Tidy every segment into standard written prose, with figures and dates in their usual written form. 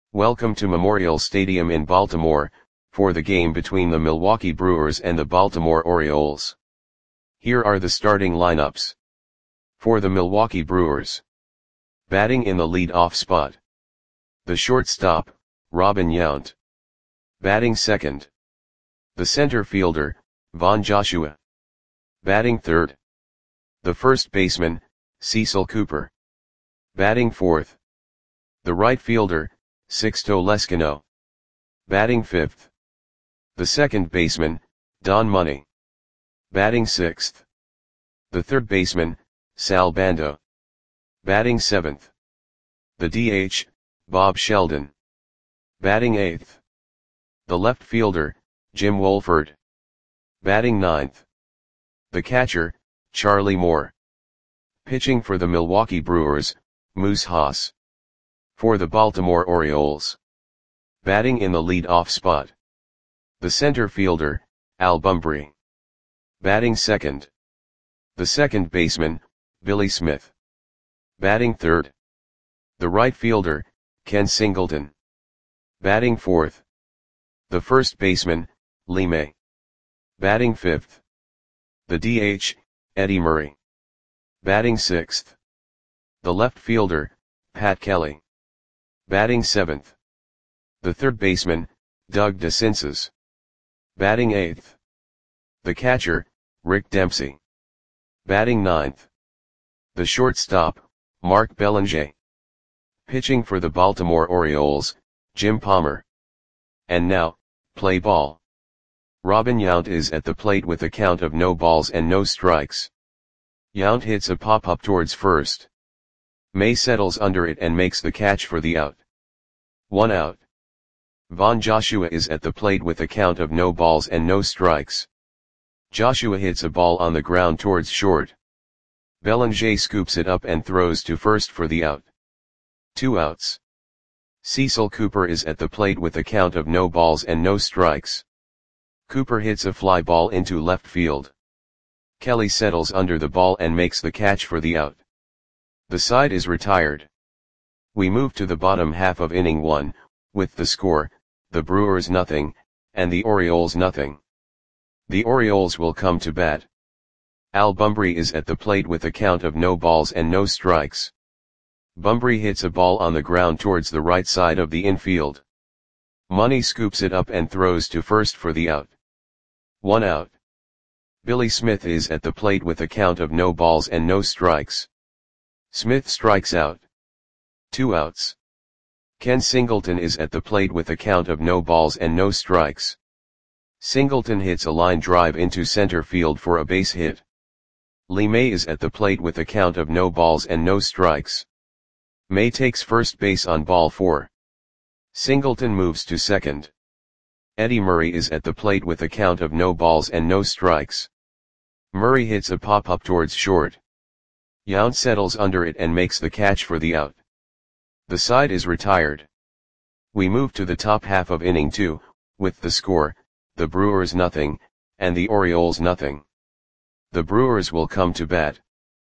Welcome to Memorial Stadium in Baltimore, for the game between the Milwaukee Brewers and the Baltimore Orioles. Here are the starting lineups. For the Milwaukee Brewers. Batting in the lead-off spot. The shortstop, Robin Yount. Batting second. The center fielder, Von Joshua. Batting third. The first baseman, Cecil Cooper. Batting fourth. The right fielder, Sixto Leskino. Batting fifth. The second baseman, Don Money. Batting sixth. The third baseman, Sal Bando. Batting seventh. The DH, Bob Sheldon. Batting eighth. The left fielder, Jim Wolford. Batting ninth. The catcher, Charlie Moore. Pitching for the Milwaukee Brewers, Moose Haas. For the Baltimore Orioles. Batting in the lead-off spot. The center fielder, Al Bumbry. Batting second. The second baseman, Billy Smith. Batting third. The right fielder, Ken Singleton. Batting fourth. The first baseman, Lee May. Batting fifth. The DH, Eddie Murray. Batting sixth. The left fielder, Pat Kelly. Batting seventh. The third baseman, Doug DeCinces. Batting eighth. The catcher, Rick Dempsey. Batting ninth. The shortstop, Mark Belanger. Pitching for the Baltimore Orioles, Jim Palmer. And now, play ball. Robin Yount is at the plate with a count of no balls and no strikes. Yount hits a pop-up towards first. May settles under it and makes the catch for the out. 1 out. Von Joshua is at the plate with a count of no balls and no strikes. Joshua hits a ball on the ground towards short. Belanger scoops it up and throws to first for the out. 2 outs. Cecil Cooper is at the plate with a count of no balls and no strikes. Cooper hits a fly ball into left field. Kelly settles under the ball and makes the catch for the out. The side is retired. We move to the bottom half of inning 1, with the score, the Brewers nothing, and the Orioles nothing. The Orioles will come to bat. Al Bumbry is at the plate with a count of no balls and no strikes. Bumbry hits a ball on the ground towards the right side of the infield. Money scoops it up and throws to first for the out. 1 out. Billy Smith is at the plate with a count of no balls and no strikes. Smith strikes out. 2 outs. Ken Singleton is at the plate with a count of no balls and no strikes. Singleton hits a line drive into center field for a base hit. Lee May is at the plate with a count of no balls and no strikes. May takes first base on ball 4. Singleton moves to second. Eddie Murray is at the plate with a count of no balls and no strikes. Murray hits a pop-up towards short. Yount settles under it and makes the catch for the out. The side is retired. We move to the top half of inning 2, with the score, the Brewers nothing, and the Orioles nothing. The Brewers will come to bat.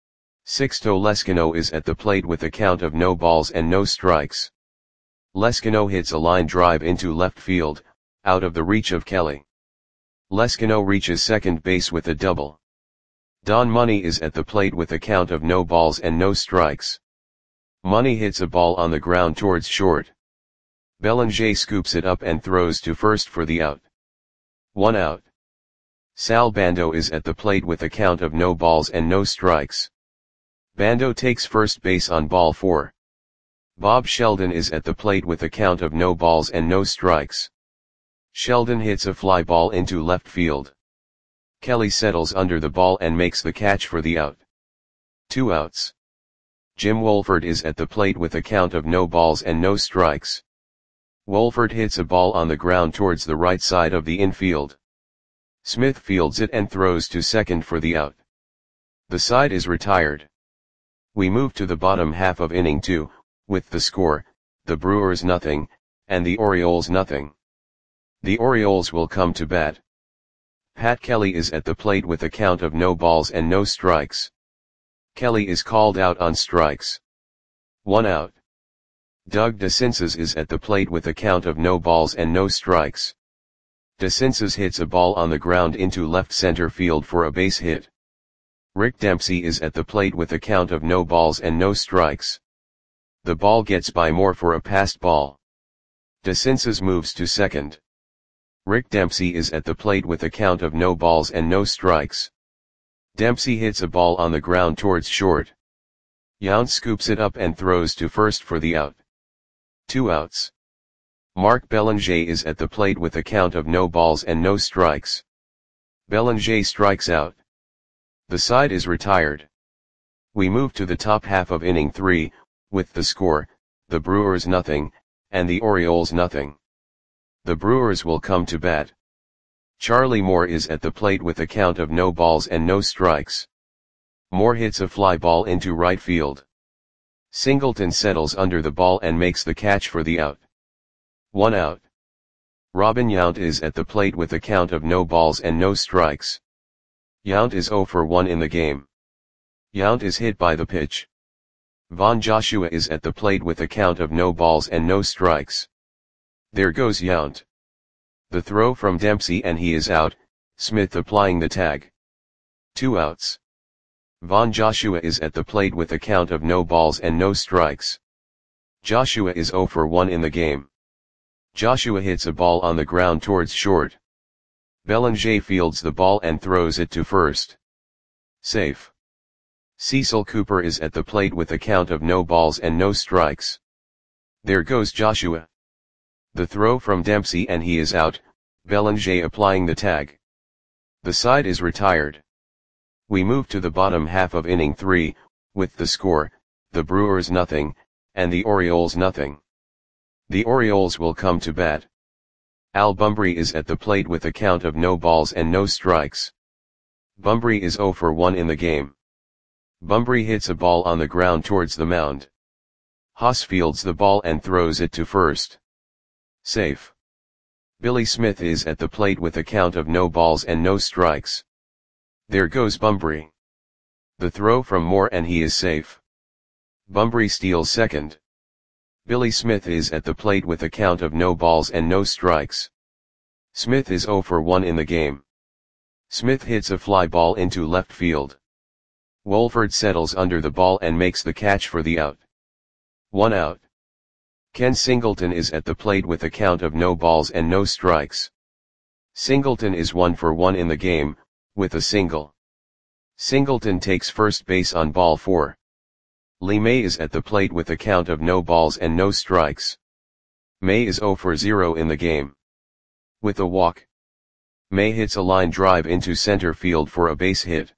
Sixto Leskino is at the plate with a count of no balls and no strikes. Leskino hits a line drive into left field, out of the reach of Kelly. Leskino reaches second base with a double. Don Money is at the plate with a count of no balls and no strikes. Money hits a ball on the ground towards short. Belanger scoops it up and throws to first for the out. 1 out. Sal Bando is at the plate with a count of no balls and no strikes. Bando takes first base on ball 4. Bob Sheldon is at the plate with a count of no balls and no strikes. Sheldon hits a fly ball into left field. Kelly settles under the ball and makes the catch for the out. 2 outs. Jim Wolford is at the plate with a count of no balls and no strikes. Wolford hits a ball on the ground towards the right side of the infield. Smith fields it and throws to second for the out. The side is retired. We move to the bottom half of inning 2, with the score, the Brewers nothing, and the Orioles nothing. The Orioles will come to bat. Pat Kelly is at the plate with a count of no balls and no strikes. Kelly is called out on strikes. 1 out. Doug DeCinces is at the plate with a count of no balls and no strikes. DeCinces hits a ball on the ground into left center field for a base hit. Rick Dempsey is at the plate with a count of no balls and no strikes. The ball gets by Moore for a passed ball. DeCinces moves to second. Rick Dempsey is at the plate with a count of no balls and no strikes. Dempsey hits a ball on the ground towards short. Yount scoops it up and throws to first for the out. 2 outs. Mark Belanger is at the plate with a count of no balls and no strikes. Belanger strikes out. The side is retired. We move to the top half of inning 3, with the score, the Brewers nothing, and the Orioles nothing. The Brewers will come to bat. Charlie Moore is at the plate with a count of no balls and no strikes. Moore hits a fly ball into right field. Singleton settles under the ball and makes the catch for the out. 1 out. Robin Yount is at the plate with a count of no balls and no strikes. Yount is 0 for 1 in the game. Yount is hit by the pitch. Von Joshua is at the plate with a count of no balls and no strikes. There goes Yount. The throw from Dempsey and he is out, Smith applying the tag. 2 outs. Von Joshua is at the plate with a count of no balls and no strikes. Joshua is 0 for 1 in the game. Joshua hits a ball on the ground towards short. Belanger fields the ball and throws it to first. Safe. Cecil Cooper is at the plate with a count of no balls and no strikes. There goes Joshua. The throw from Dempsey and he is out, Belanger applying the tag. The side is retired. We move to the bottom half of inning 3, with the score, the Brewers nothing, and the Orioles nothing. The Orioles will come to bat. Al Bumbry is at the plate with a count of no balls and no strikes. Bumbry is 0 for 1 in the game. Bumbry hits a ball on the ground towards the mound. Haas fields the ball and throws it to first. Safe. Billy Smith is at the plate with a count of no balls and no strikes. There goes Bumbry. The throw from Moore and he is safe. Bumbry steals second. Billy Smith is at the plate with a count of no balls and no strikes. Smith is 0 for 1 in the game. Smith hits a fly ball into left field. Wolford settles under the ball and makes the catch for the out. 1 out. Ken Singleton is at the plate with a count of no balls and no strikes. Singleton is 1 for 1 in the game, with a single. Singleton takes first base on ball 4. Lee May is at the plate with a count of no balls and no strikes. May is 0 for 0 in the game. With a walk. May hits a line drive into center field for a base hit.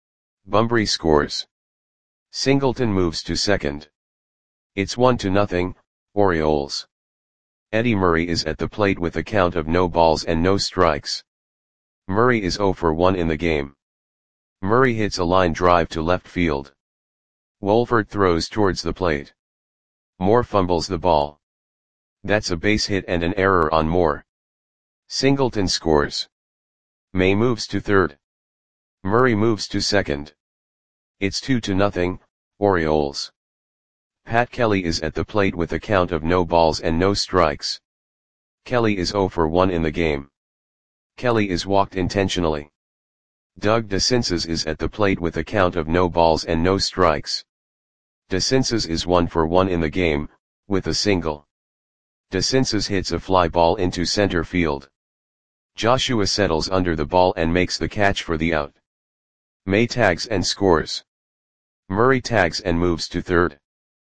Bumbry scores. Singleton moves to second. It's 1-0, Orioles. Eddie Murray is at the plate with a count of no balls and no strikes. Murray is 0 for 1 in the game. Murray hits a line drive to left field. Wolford throws towards the plate. Moore fumbles the ball. That's a base hit and an error on Moore. Singleton scores. May moves to third. Murray moves to second. It's 2-0, Orioles. Pat Kelly is at the plate with a count of no balls and no strikes. Kelly is 0 for 1 in the game. Kelly is walked intentionally. Doug DeCinces is at the plate with a count of no balls and no strikes. DeCinces is 1 for 1 in the game, with a single. DeCinces hits a fly ball into center field. Joshua settles under the ball and makes the catch for the out. May tags and scores. Murray tags and moves to third.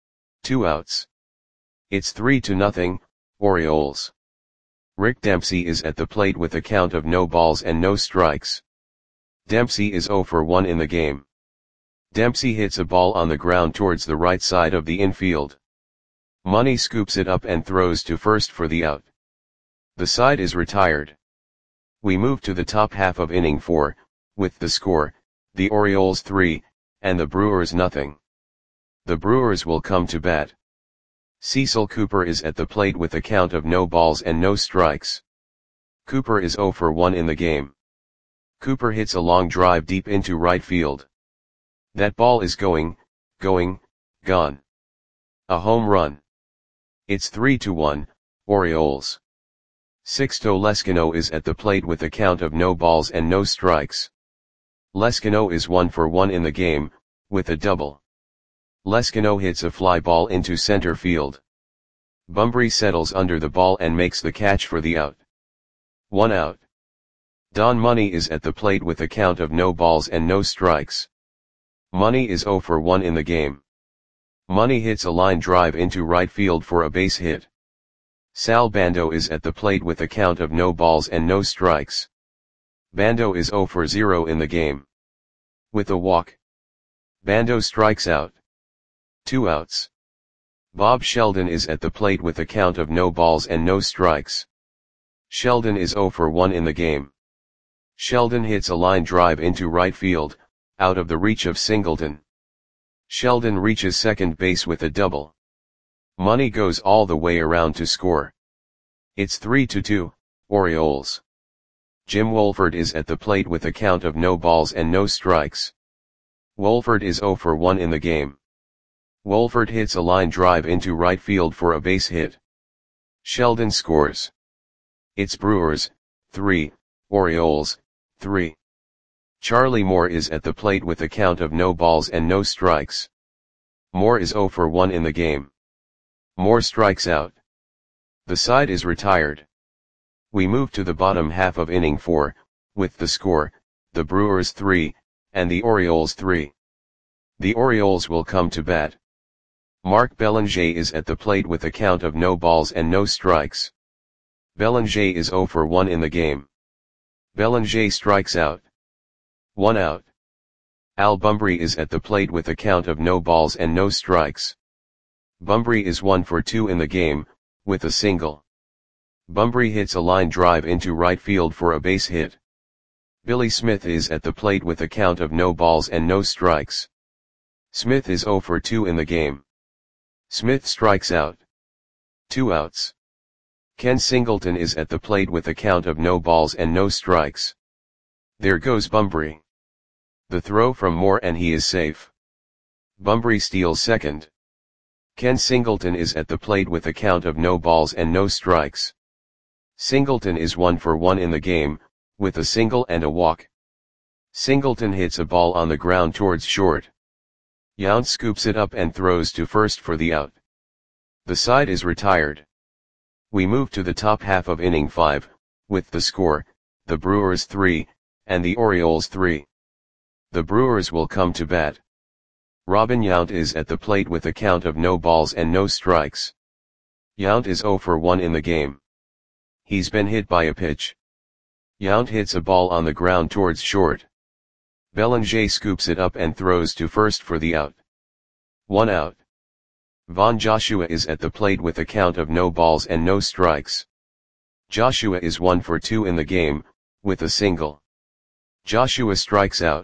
2 outs. It's 3-0, Orioles. Rick Dempsey is at the plate with a count of no balls and no strikes. Dempsey is 0 for 1 in the game. Dempsey hits a ball on the ground towards the right side of the infield. Money scoops it up and throws to first for the out. The side is retired. We move to the top half of inning 4, with the score, the Orioles 3, and the Brewers nothing. The Brewers will come to bat. Cecil Cooper is at the plate with a count of no balls and no strikes. Cooper is 0 for 1 in the game. Cooper hits a long drive deep into right field. That ball is gone. A home run. It's 3-1, Orioles. Sixto Lescano is at the plate with a count of no balls and no strikes. Lescano is 1 for 1 in the game, with a double. Lescano hits a fly ball into center field. Bunbury settles under the ball and makes the catch for the out. 1 out. Don Money is at the plate with a count of no balls and no strikes. Money is 0 for 1 in the game. Money hits a line drive into right field for a base hit. Sal Bando is at the plate with a count of no balls and no strikes. Bando is 0 for 0 in the game. With a walk, Bando strikes out. 2 outs. Bob Sheldon is at the plate with a count of no balls and no strikes. Sheldon is 0 for 1 in the game. Sheldon hits a line drive into right field, out of the reach of Singleton. Sheldon reaches second base with a double. Money goes all the way around to score. It's 3-2, Orioles. Jim Wolford is at the plate with a count of no balls and no strikes. Wolford is 0 for 1 in the game. Wolford hits a line drive into right field for a base hit. Sheldon scores. It's Brewers, 3, Orioles, 3. Charlie Moore is at the plate with a count of no balls and no strikes. Moore is 0 for 1 in the game. Moore strikes out. The side is retired. We move to the bottom half of inning 4, with the score, the Brewers 3, and the Orioles 3. The Orioles will come to bat. Mark Belanger is at the plate with a count of no balls and no strikes. Belanger is 0 for 1 in the game. Belanger strikes out. 1 out. Al Bunbury is at the plate with a count of no balls and no strikes. Bunbury is 1 for 2 in the game, with a single. Bunbury hits a line drive into right field for a base hit. Billy Smith is at the plate with a count of no balls and no strikes. Smith is 0 for 2 in the game. Smith strikes out. 2 outs. Ken Singleton is at the plate with a count of no balls and no strikes. There goes Bunbury. The throw from Moore and he is safe. Bunbury steals second. Ken Singleton is at the plate with a count of no balls and no strikes. Singleton is 1 for 1 in the game, with a single and a walk. Singleton hits a ball on the ground towards short. Yount scoops it up and throws to first for the out. The side is retired. We move to the top half of inning 5, with the score, the Brewers 3, and the Orioles 3. The Brewers will come to bat. Robin Yount is at the plate with a count of no balls and no strikes. Yount is 0 for 1 in the game. He's been hit by a pitch. Yount hits a ball on the ground towards short. Belanger scoops it up and throws to first for the out. 1 out. Von Joshua is at the plate with a count of no balls and no strikes. Joshua is 1 for 2 in the game, with a single. Joshua strikes out.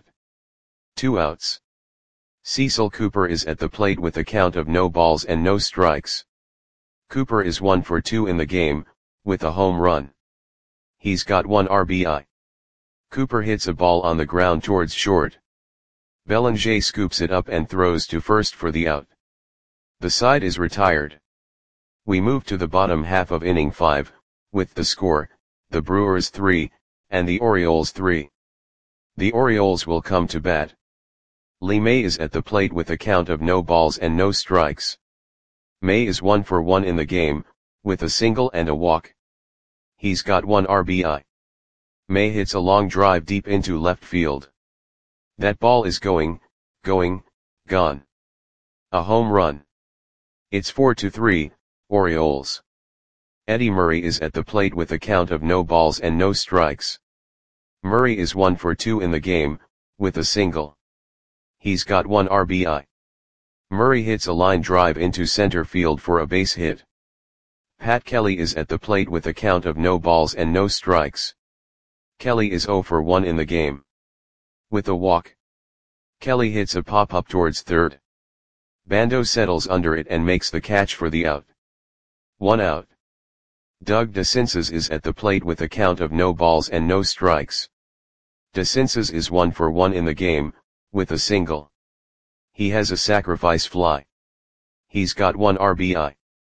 2 outs. Cecil Cooper is at the plate with a count of no balls and no strikes. Cooper is 1 for 2 in the game, with a home run. He's got 1 RBI. Cooper hits a ball on the ground towards short. Belanger scoops it up and throws to first for the out. The side is retired. We move to the bottom half of inning 5, with the score, the Brewers 3, and the Orioles 3. The Orioles will come to bat. Lee May is at the plate with a count of no balls and no strikes. May is 1 for 1 in the game, with a single and a walk. He's got 1 RBI. May hits a long drive deep into left field. That ball is gone. A home run. It's 4-3, Orioles. Eddie Murray is at the plate with a count of no balls and no strikes. Murray is 1 for 2 in the game, with a single. He's got 1 RBI. Murray hits a line drive into center field for a base hit. Pat Kelly is at the plate with a count of no balls and no strikes. Kelly is 0 for 1 in the game. With a walk, Kelly hits a pop-up towards third. Bando settles under it and makes the catch for the out. 1 out. Doug DeCinces is at the plate with a count of no balls and no strikes. DeCinces is 1 for 1 in the game, with a single. He has a sacrifice fly. He's got 1 RBI.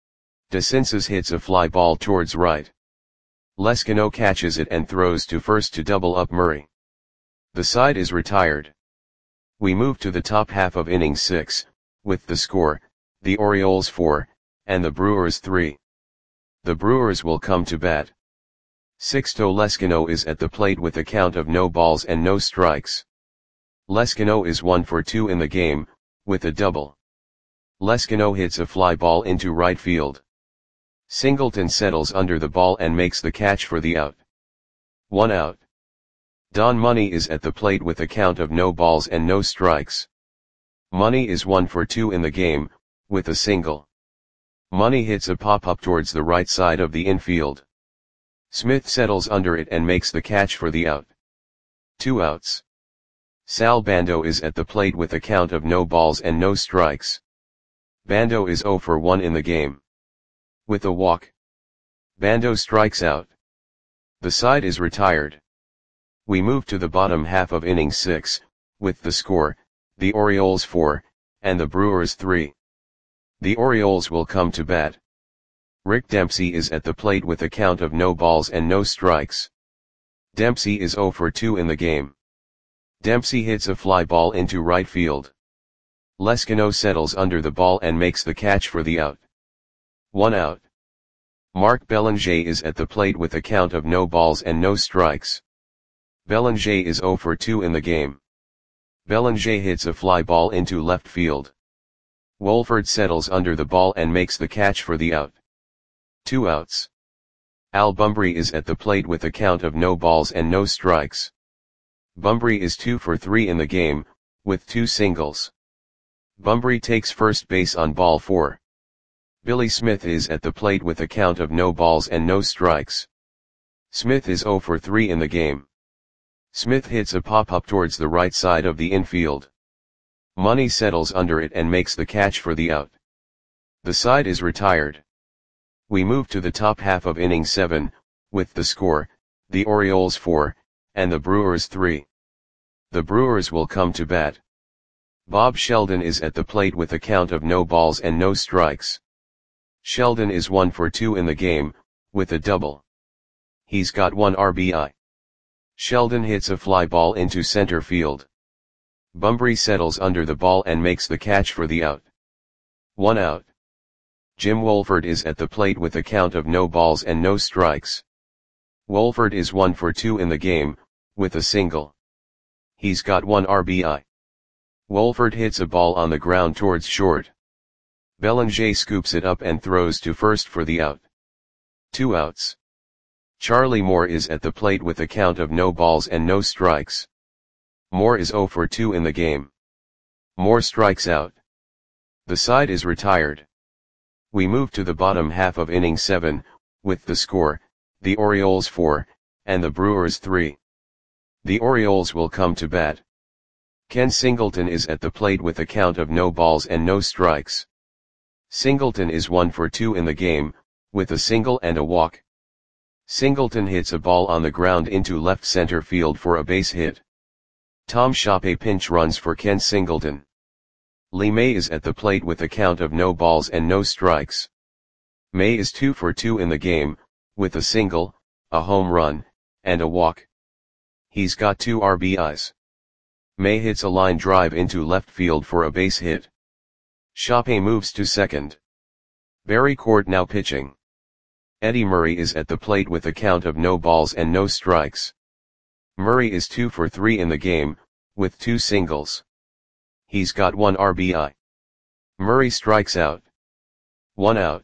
DeCinces hits a fly ball towards right. Lescano catches it and throws to first to double up Murray. The side is retired. We move to the top half of inning 6, with the score, the Orioles 4, and the Brewers 3. The Brewers will come to bat. Sixto Lescano is at the plate with a count of no balls and no strikes. Lescano is 1 for 2 in the game, with a double. Lescano hits a fly ball into right field. Singleton settles under the ball and makes the catch for the out. 1 out. Don Money is at the plate with a count of no balls and no strikes. Money is 1 for 2 in the game, with a single. Money hits a pop-up towards the right side of the infield. Smith settles under it and makes the catch for the out. 2 outs. Sal Bando is at the plate with a count of no balls and no strikes. Bando is 0 for 1 in the game. With a walk. Bando strikes out. The side is retired. We move to the bottom half of inning 6, with the score, the Orioles 4, and the Brewers 3. The Orioles will come to bat. Rick Dempsey is at the plate with a count of no balls and no strikes. Dempsey is 0 for 2 in the game. Dempsey hits a fly ball into right field. Lescano settles under the ball and makes the catch for the out. 1 out. Mark Belanger is at the plate with a count of no balls and no strikes. Belanger is 0 for 2 in the game. Belanger hits a fly ball into left field. Wolford settles under the ball and makes the catch for the out. 2 outs. Al Bumbry is at the plate with a count of no balls and no strikes. Bumbry is 2 for 3 in the game, with 2 singles. Bumbry takes first base on ball 4. Billy Smith is at the plate with a count of no balls and no strikes. Smith is 0 for 3 in the game. Smith hits a pop-up towards the right side of the infield. Money settles under it and makes the catch for the out. The side is retired. We move to the top half of inning 7, with the score, the Orioles 4, and the Brewers 3. The Brewers will come to bat. Bob Sheldon is at the plate with a count of no balls and no strikes. Sheldon is 1 for 2 in the game, with a double. He's got 1 RBI. Sheldon hits a fly ball into center field. Bumbry settles under the ball and makes the catch for the out. 1 out. Jim Wolford is at the plate with a count of no balls and no strikes. Wolford is 1 for 2 in the game, with a single. He's got 1 RBI. Wolford hits a ball on the ground towards short. Belanger scoops it up and throws to first for the out. 2 outs. Charlie Moore is at the plate with a count of no balls and no strikes. Moore is 0 for 2 in the game. Moore strikes out. The side is retired. We move to the bottom half of inning 7, with the score, the Orioles 4, and the Brewers 3. The Orioles will come to bat. Ken Singleton is at the plate with a count of no balls and no strikes. Singleton is 1 for 2 in the game, with a single and a walk. Singleton hits a ball on the ground into left center field for a base hit. Tom Shoppe pinch runs for Ken Singleton. Lee May is at the plate with a count of no balls and no strikes. May is 2 for 2 in the game, with a single, a home run, and a walk. He's got 2 RBIs. May hits a line drive into left field for a base hit. Shoppe moves to second. Barry Court now pitching. Eddie Murray is at the plate with a count of no balls and no strikes. Murray is 2 for 3 in the game, with 2 singles. He's got 1 RBI. Murray strikes out. 1 out.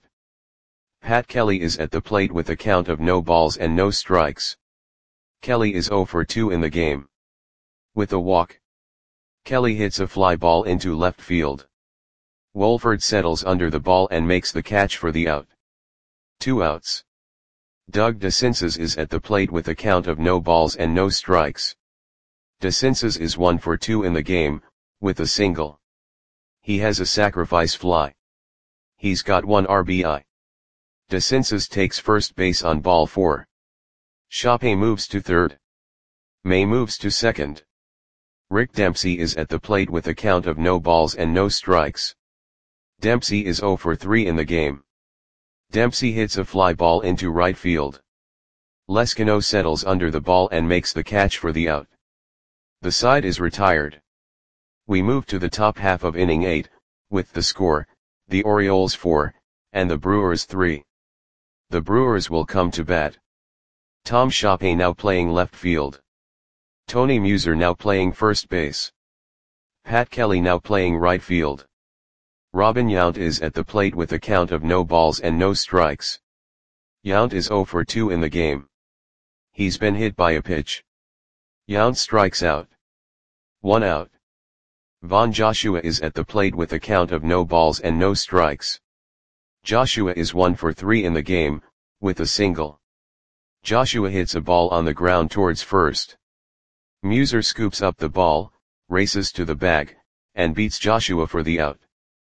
Pat Kelly is at the plate with a count of no balls and no strikes. Kelly is 0 for 2 in the game. With a walk. Kelly hits a fly ball into left field. Wolford settles under the ball and makes the catch for the out. 2 outs. Doug DeCinces is at the plate with a count of no balls and no strikes. DeCinces is 1 for 2 in the game, with a single. He has a sacrifice fly. He's got 1 RBI. DeCinces takes first base on ball 4. Shoppe moves to third. May moves to second. Rick Dempsey is at the plate with a count of no balls and no strikes. Dempsey is 0 for 3 in the game. Dempsey hits a fly ball into right field. Leskino settles under the ball and makes the catch for the out. The side is retired. We move to the top half of inning 8, with the score, the Orioles 4, and the Brewers 3. The Brewers will come to bat. Tom Shoppe now playing left field. Tony Muser now playing first base. Pat Kelly now playing right field. Robin Yount is at the plate with a count of no balls and no strikes. Yount is 0 for 2 in the game. He's been hit by a pitch. Yount strikes out. 1 out. Von Joshua is at the plate with a count of no balls and no strikes. Joshua is 1 for 3 in the game, with a single. Joshua hits a ball on the ground towards first. Muser scoops up the ball, races to the bag, and beats Joshua for the out.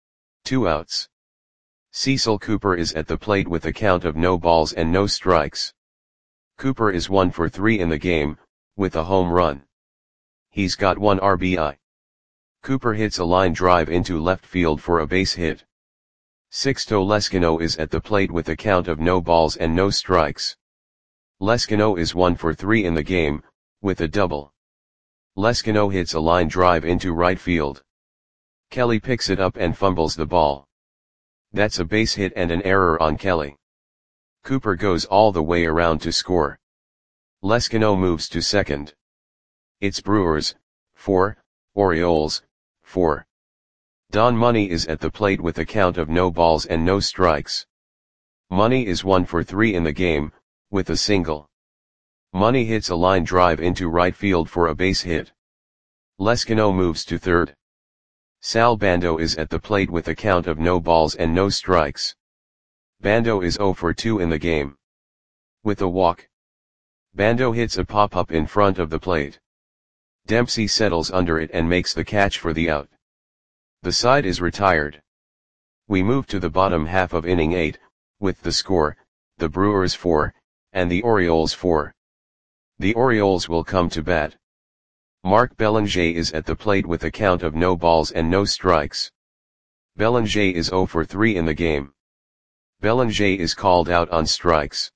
2 outs. Cecil Cooper is at the plate with a count of no balls and no strikes. Cooper is 1 for 3 in the game, with a home run. He's got 1 RBI. Cooper hits a line drive into left field for a base hit. Sixto Leskino is at the plate with a count of no balls and no strikes. Leskino is 1 for 3 in the game, with a double. Leskino hits a line drive into right field. Kelly picks it up and fumbles the ball. That's a base hit and an error on Kelly. Cooper goes all the way around to score. Leskino moves to second. It's Brewers, 4, Orioles, 4. Don Money is at the plate with a count of no balls and no strikes. Money is 1 for 3 in the game, with a single. Money hits a line drive into right field for a base hit. Leskino moves to third. Sal Bando is at the plate with a count of no balls and no strikes. Bando is 0 for 2 in the game. With a walk. Bando hits a pop-up in front of the plate. Dempsey settles under it and makes the catch for the out. The side is retired. We move to the bottom half of inning 8, with the score, the Brewers 4, and the Orioles 4. The Orioles will come to bat. Mark Belanger is at the plate with a count of no balls and no strikes. Belanger is 0 for 3 in the game. Belanger is called out on strikes.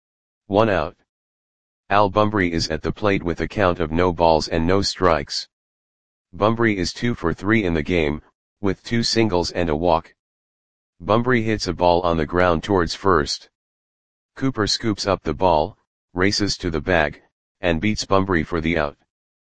1 out. Al Bumbry is at the plate with a count of no balls and no strikes. Bumbry is 2 for 3 in the game, with 2 singles and a walk. Bumbry hits a ball on the ground towards first. Cooper scoops up the ball, races to the bag, and beats Bumbry for the out.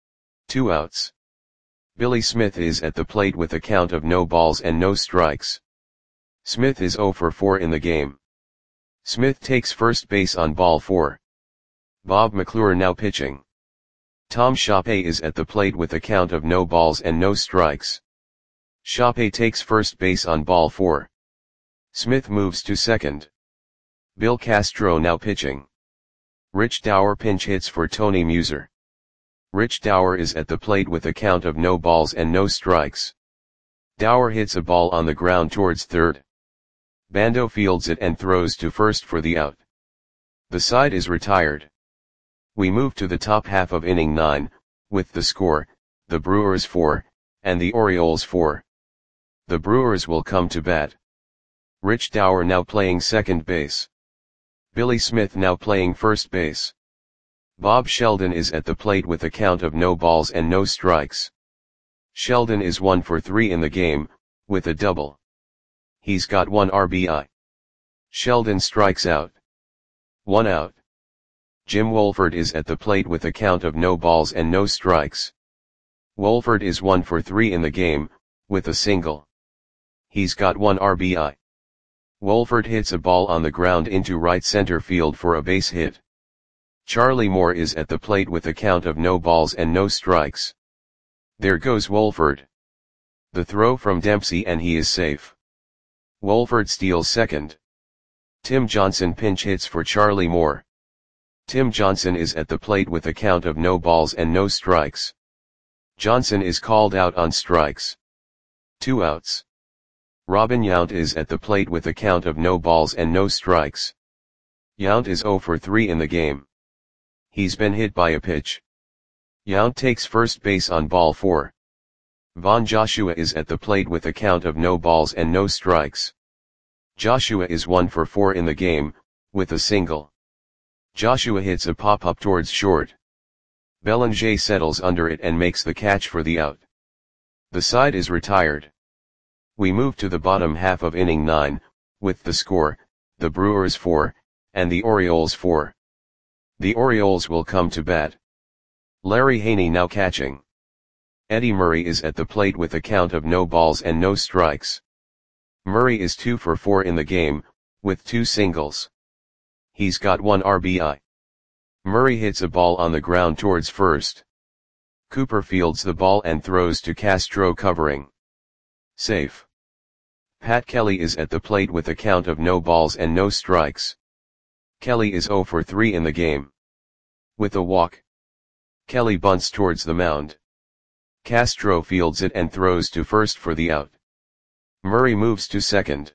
2 outs. Billy Smith is at the plate with a count of no balls and no strikes. Smith is 0 for 4 in the game. Smith takes first base on ball 4. Bob McClure now pitching. Tom Shoppe is at the plate with a count of no balls and no strikes. Shoppe takes first base on ball 4. Smith moves to second. Bill Castro now pitching. Rich Dower pinch hits for Tony Muser. Rich Dower is at the plate with a count of no balls and no strikes. Dower hits a ball on the ground towards third. Bando fields it and throws to first for the out. The side is retired. We move to the top half of inning 9, with the score, the Brewers 4, and the Orioles 4. The Brewers will come to bat. Rich Dower now playing second base. Billy Smith now playing first base. Bob Sheldon is at the plate with a count of no balls and no strikes. Sheldon is 1 for 3 in the game, with a double. He's got 1 RBI. Sheldon strikes out. 1 out. Jim Wolford is at the plate with a count of no balls and no strikes. Wolford is 1 for 3 in the game, with a single. He's got 1 RBI. Wolford hits a ball on the ground into right center field for a base hit. Charlie Moore is at the plate with a count of no balls and no strikes. There goes Wolford. The throw from Dempsey and he is safe. Wolford steals second. Tim Johnson pinch hits for Charlie Moore. Tim Johnson is at the plate with a count of no balls and no strikes. Johnson is called out on strikes. 2 outs. Robin Yount is at the plate with a count of no balls and no strikes. Yount is 0 for 3 in the game. He's been hit by a pitch. Yount takes first base on ball 4. Von Joshua is at the plate with a count of no balls and no strikes. Joshua is 1 for 4 in the game, with a single. Joshua hits a pop-up towards short. Belanger settles under it and makes the catch for the out. The side is retired. We move to the bottom half of inning 9, with the score, the Brewers 4, and the Orioles 4. The Orioles will come to bat. Larry Haney now catching. Eddie Murray is at the plate with a count of no balls and no strikes. Murray is 2 for 4 in the game, with 2 singles. He's got 1 RBI. Murray hits a ball on the ground towards first. Cooper fields the ball and throws to Castro covering. Safe. Pat Kelly is at the plate with a count of no balls and no strikes. Kelly is 0 for 3 in the game. With a walk. Kelly bunts towards the mound. Castro fields it and throws to first for the out. Murray moves to second.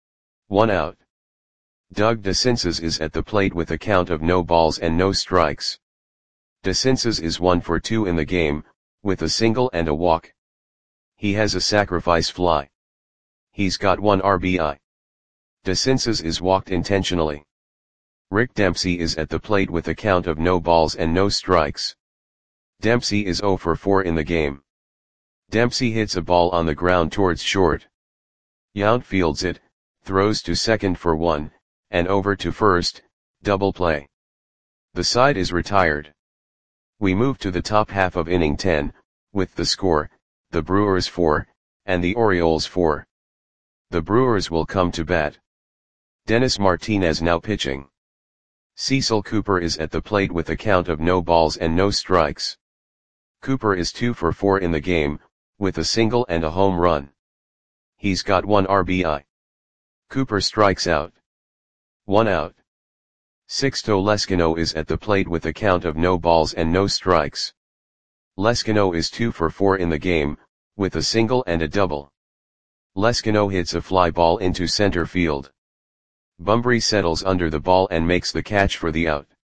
1 out. Doug DeCinces is at the plate with a count of no balls and no strikes. DeCinces is 1 for 2 in the game, with a single and a walk. He has a sacrifice fly. He's got 1 RBI. DeCinces is walked intentionally. Rick Dempsey is at the plate with a count of no balls and no strikes. Dempsey is 0 for 4 in the game. Dempsey hits a ball on the ground towards short. Yount fields it, throws to second for 1, and over to first, double play. The side is retired. We move to the top half of inning 10, with the score, the Brewers 4, and the Orioles 4. The Brewers will come to bat. Dennis Martinez now pitching. Cecil Cooper is at the plate with a count of no balls and no strikes. Cooper is 2 for 4 in the game, with a single and a home run. He's got 1 RBI. Cooper strikes out. 1 out. Sixto Leskino is at the plate with a count of no balls and no strikes. Leskino is 2 for 4 in the game, with a single and a double. Leskino hits a fly ball into center field. Bumbry settles under the ball and makes the catch for the out.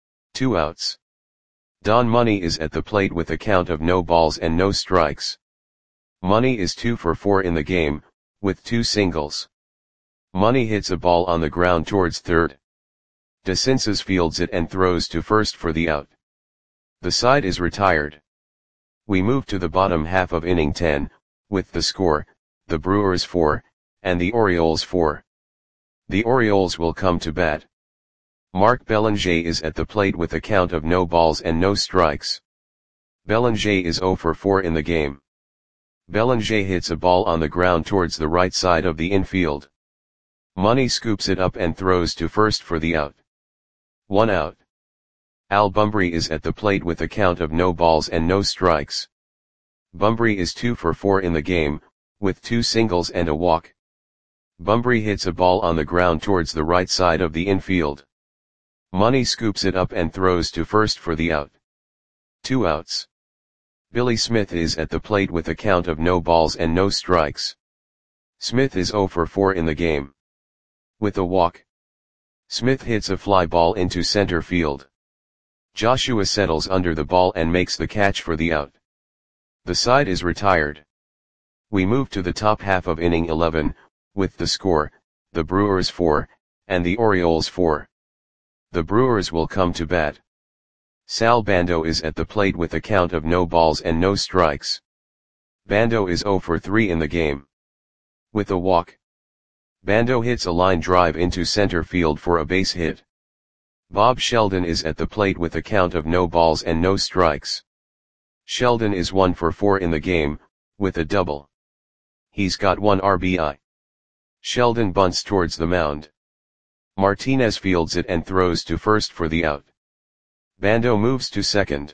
2 outs. Don Money is at the plate with a count of no balls and no strikes. Money is 2 for 4 in the game, with 2 singles. Money hits a ball on the ground towards third. DeCinces fields it and throws to first for the out. The side is retired. We move to the bottom half of inning 10, with the score, the Brewers 4, and the Orioles 4. The Orioles will come to bat. Mark Belanger is at the plate with a count of no balls and no strikes. Belanger is 0 for 4 in the game. Belanger hits a ball on the ground towards the right side of the infield. Money scoops it up and throws to first for the out. 1 out. Al Bumbry is at the plate with a count of no balls and no strikes. Bumbry is 2 for 4 in the game, with 2 singles and a walk. Bumbry hits a ball on the ground towards the right side of the infield. Money scoops it up and throws to first for the out. 2 outs. Billy Smith is at the plate with a count of no balls and no strikes. Smith is 0 for 4 in the game. With a walk. Smith hits a fly ball into center field. Joshua settles under the ball and makes the catch for the out. The side is retired. We move to the top half of inning 11, with the score, the Brewers 4, and the Orioles 4. The Brewers will come to bat. Sal Bando is at the plate with a count of no balls and no strikes. Bando is 0 for 3 in the game. With a walk. Bando hits a line drive into center field for a base hit. Bob Sheldon is at the plate with a count of no balls and no strikes. Sheldon is 1 for 4 in the game, with a double. He's got 1 RBI. Sheldon bunts towards the mound. Martinez fields it and throws to first for the out. Bando moves to second.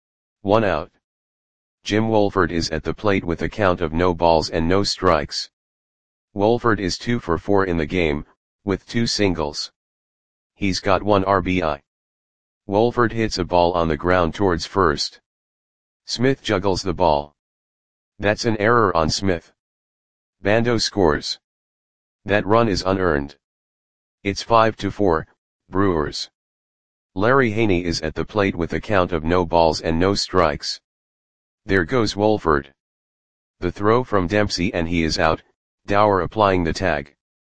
1 out. Jim Wolford is at the plate with a count of no balls and no strikes. Wolford is 2 for 4 in the game, with 2 singles. He's got 1 RBI. Wolford hits a ball on the ground towards first. Smith juggles the ball. That's an error on Smith. Bando scores. That run is unearned. It's 5-4, Brewers. Larry Haney is at the plate with a count of no balls and no strikes. There goes Wolford. The throw from Dempsey and he is out, Dower applying the tag.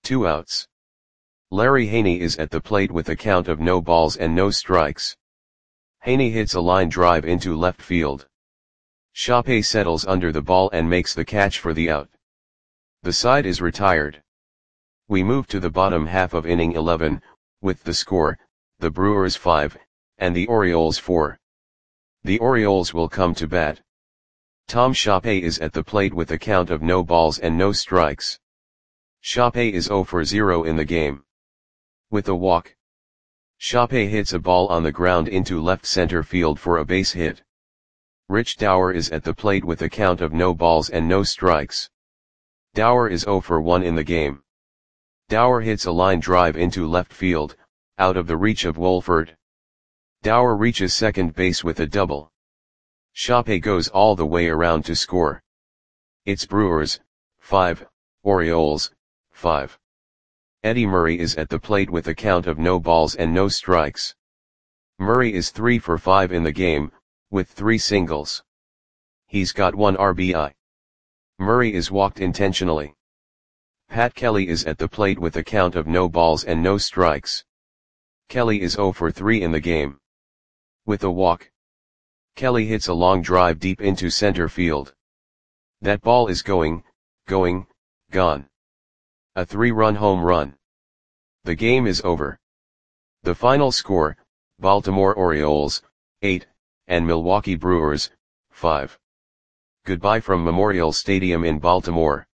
2 outs. Larry Haney is at the plate with a count of no balls and no strikes. Haney hits a line drive into left field. Shoppe settles under the ball and makes the catch for the out. The side is retired. We move to the bottom half of inning 11, with the score, the Brewers 5, and the Orioles 4. The Orioles will come to bat. Tom Shoppe is at the plate with a count of no balls and no strikes. Shoppe is 0 for 0 in the game. With a walk, Shoppe hits a ball on the ground into left center field for a base hit. Rich Dauer is at the plate with a count of no balls and no strikes. Dauer is 0 for 1 in the game. Dauer hits a line drive into left field, out of the reach of Wolford. Dauer reaches second base with a double. Shoppe goes all the way around to score. It's Brewers 5, Orioles 5. Eddie Murray is at the plate with a count of no balls and no strikes. Murray is 3 for 5 in the game, with 3 singles. He's got 1 RBI. Murray is walked intentionally. Pat Kelly is at the plate with a count of no balls and no strikes. Kelly is 0 for 3 in the game. With a walk, Kelly hits a long drive deep into center field. That ball is gone. A 3-run home run. The game is over. The final score, Baltimore Orioles 8, and Milwaukee Brewers 5. Goodbye from Memorial Stadium in Baltimore.